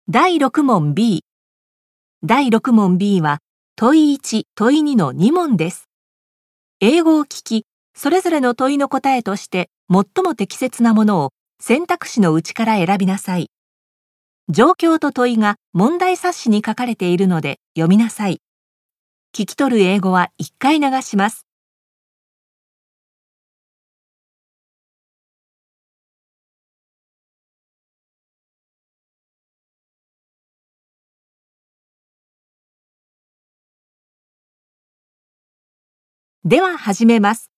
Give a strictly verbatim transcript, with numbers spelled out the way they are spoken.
だいろく問 B。だいろく問 B は問いいち、問いにのに問です。英語を聞き、それぞれの問いの答えとして最も適切なものを選択肢のうちから選びなさい。状況と問いが問題冊子に書かれているので読みなさい。聞き取る英語はいっかい流します。では始めます。